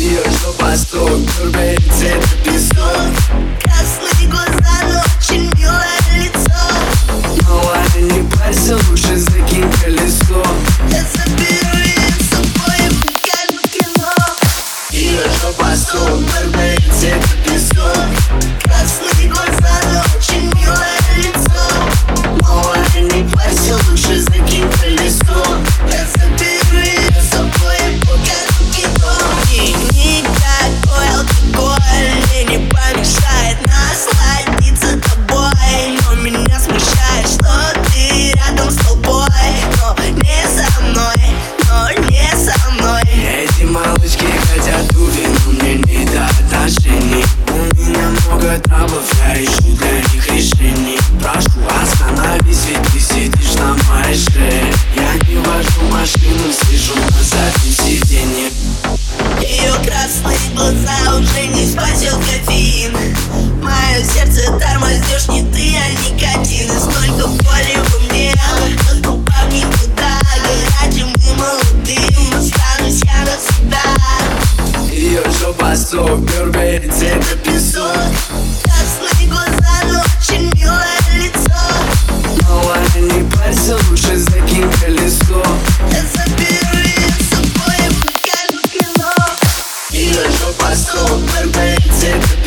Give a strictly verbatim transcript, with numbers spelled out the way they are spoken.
Ее жопа супер, бейби, цвета песок. Красные глаза, но очень милое лицо. Но ладно, не парься, лучше закинь колесо. Я заберу ее с собой и покажу кино. Ее жопа супер, бейби, цвета песок. Красные глаза, но очень милое лицо. Но ладно, не парься, лучше закинь колесо. Я заберу ее с собой и покажу кино. И никакой алкоголь мне не помешает насладиться тобой. Но меня смущает, что ты рядом с толпой. Но не со мной, но не со мной. Эти малышки хотят увидеть, но мне не до отношений. У меня много траблов, я ищу для них решений. Прошу, остановись, ведь ты сидишь на моей шее. Я не вожу машину, сижу на заднем сиденье. Ее красные глаза уже не спасет кофеин. Мое сердце тормознешь не ты, а никотин. И столько боли во мне, но попав никуда. Горячим и молодым останусь я навсегда. Ее жопа супер, бейби, цвета песок. Красные глаза, но очень милое лицо. Но ладно, не парься, лучше закинь колесо. Я заберу ее с собой и покажу кино. Ее жопа супер, бейби, цвета